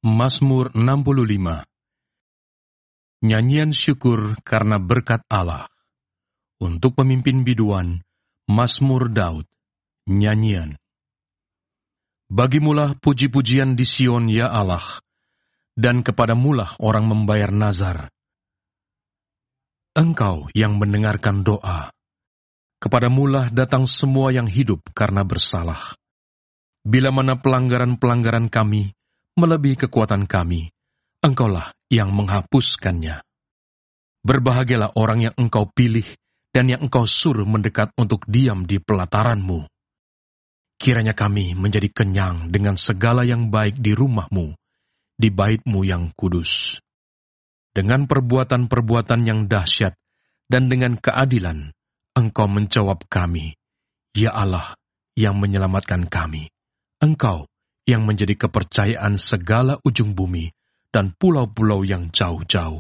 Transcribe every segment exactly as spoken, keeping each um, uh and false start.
Mazmur enam puluh lima. Nyanyian syukur karena berkat Allah. Untuk pemimpin biduan, Mazmur Daud. Nyanyian. Bagimulah puji-pujian di Sion, ya Allah, dan kepadamulah orang membayar nazar. Engkau yang mendengarkan doa. Kepadamulah datang semua yang hidup karena bersalah. Bila mana pelanggaran-pelanggaran kami melebihi kekuatan kami, Engkaulah yang menghapuskannya. Berbahagialah orang yang Engkau pilih dan yang Engkau suruh mendekat untuk diam di pelataran-Mu. Kiranya kami menjadi kenyang dengan segala yang baik di rumah-Mu, di bait-Mu yang kudus. Dengan perbuatan-perbuatan yang dahsyat dan dengan keadilan, Engkau menjawab kami, ya Allah yang menyelamatkan kami. Engkau yang menjadi kepercayaan segala ujung bumi dan pulau-pulau yang jauh-jauh.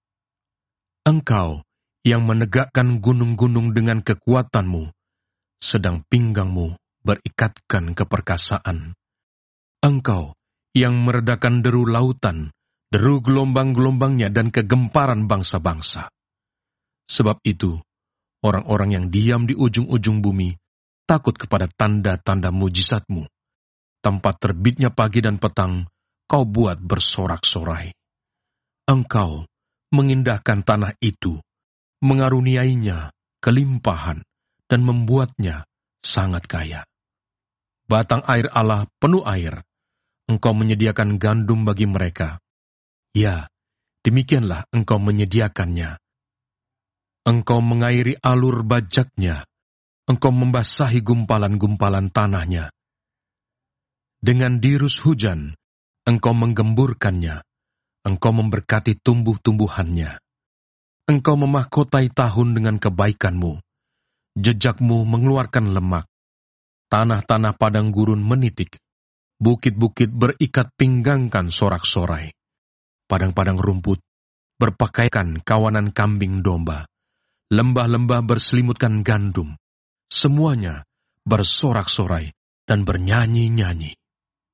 Engkau yang menegakkan gunung-gunung dengan kekuatan-Mu, sedang pinggang-Mu berikatkan keperkasaan. Engkau yang meredakan deru lautan, deru gelombang-gelombangnya dan kegemparan bangsa-bangsa. Sebab itu, orang-orang yang diam di ujung-ujung bumi takut kepada tanda-tanda mujizat-Mu. Tempat terbitnya pagi dan petang, Kau buat bersorak-sorai. Engkau mengindahkan tanah itu, mengaruniainya kelimpahan, dan membuatnya sangat kaya. Batang air Allah penuh air, Engkau menyediakan gandum bagi mereka. Ya, demikianlah Engkau menyediakannya. Engkau mengairi alur bajaknya, Engkau membasahi gumpalan-gumpalan tanahnya. Dengan dirus hujan, Engkau menggemburkannya, Engkau memberkati tumbuh-tumbuhannya. Engkau memahkotai tahun dengan kebaikan-Mu, jejak-Mu mengeluarkan lemak. Tanah-tanah padang gurun menitik, bukit-bukit berikat pinggangkan sorak-sorai. Padang-padang rumput berpakaikan kawanan kambing domba, lembah-lembah berselimutkan gandum, semuanya bersorak-sorai dan bernyanyi-nyanyi.